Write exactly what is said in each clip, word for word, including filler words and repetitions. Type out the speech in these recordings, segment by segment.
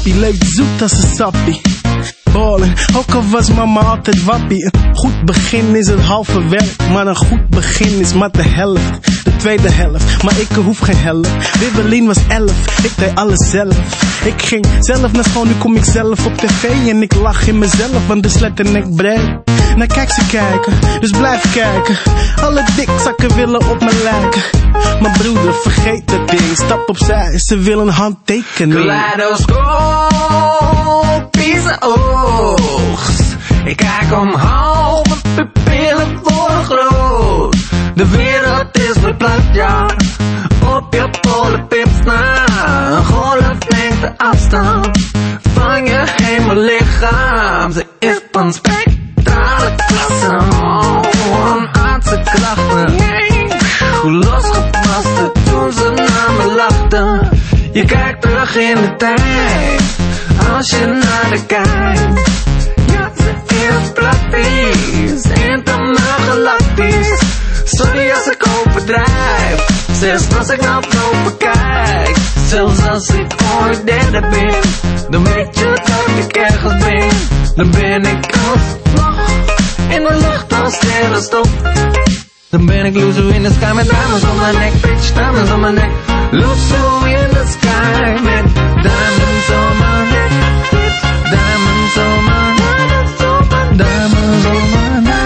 papi, leeft zoet als een sappie. Ballen, ook al was mama altijd wappie. Een goed begin is het halve werk, maar een goed begin is maar de helft. De tweede helft, maar ik hoef geen helft. Wibbelin was elf, ik deed alles zelf. Ik ging zelf naar school, nu kom ik zelf op tv. En ik lach in mezelf, want de slet en ik breed. Nou kijk ze kijken, dus blijf kijken. Alle dikzakken willen op me lijken. Mijn broeder, vergeet het ding. Stap opzij, ze willen een handtekening. Kaleidoscoop, vieze oogst. Ik kijk omhoog, mijn pupillen worden groot. De wereld is verplaatst, ja. Op je polenpips na. Een golflengte afstand van je hemellichaam. Ze is van spectrale klasse. Oh, een aardse krachten. Hoe losgepast toen ze naar me lachten. Je kijkt terug in de tijd, als je naar de kijkt. Ja, ze is praktisch, intergalactisch. Sorry als ik overdrijf, zelfs als ik naar boven kijk. Zelfs als ik ooit derde ben, dan weet je dat ik ergens ben. Dan ben ik als vlag in de lucht als sterrenstof. Dan ben ik Luzo in de sky met diamonds om mijn nek, bitch, diamonds om mijn nek. Luzo in de sky met diamonds om mijn nek, bitch, diamonds om mijn nek, diamonds om mijn nek.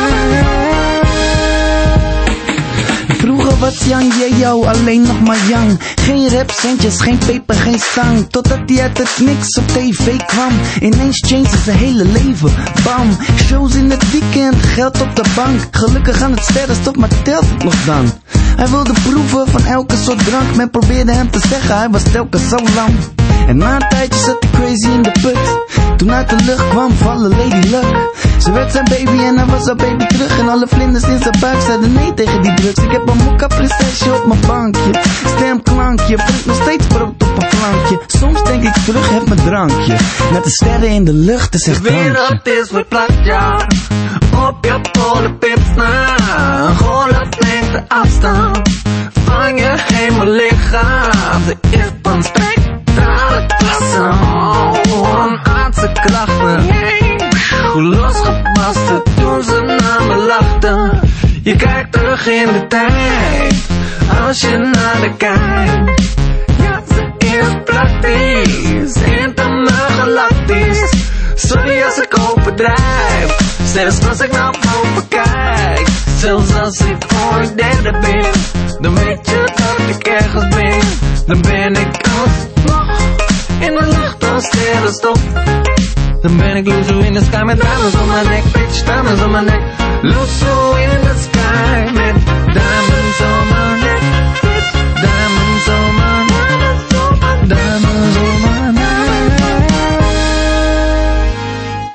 Vroeger was Yang, yeah, jou alleen nog maar Yang. Geen rapcentjes, geen peper, geen stang. Totdat hij uit het niks op tv kwam. Ineens changed zijn hele leven, bam. Shows in het weekend, geld op de bank. Gelukkig aan het sterrenstof, maar telt het nog dan? Hij wilde proeven van elke soort drank. Men probeerde hem te zeggen, hij was telkens zo lang. En na een tijdje zat hij crazy in de put. Toen uit de lucht kwam vallen Lady Luck. Ze werd zijn baby en hij was haar baby terug. En alle vlinders in zijn buik zeiden nee tegen die drugs. Ik heb een mokka prinsesje op mijn bankje. Stemklankje, brengt nog steeds brood op een flankje. Soms denk ik terug, heb mijn drankje. Met de sterren in de lucht, is echt drankje. De wereld is verplaatst, ja. Op je polenpips na. Een golflengte afstand van je hemellichaam. Ze is van spectrale klasse. Oh, een aardse krachten. Hoe losgepast toen ze naar me lachten. Je kijkt terug in de tijd, als je naar de kijkt. Ja, ze is praktisch, intergalactisch. Sorry als ik overdrijf, zelfs als ik naar boven kijk. Zelfs als ik ooit derde ben, dan weet je dat ik ergens ben. Dan ben ik als vlag in de lucht als sterrenstof. Dan ben ik Luzo in de sky met diamonds om mijn nek, bitch, diamonds om mijn nek. Luzo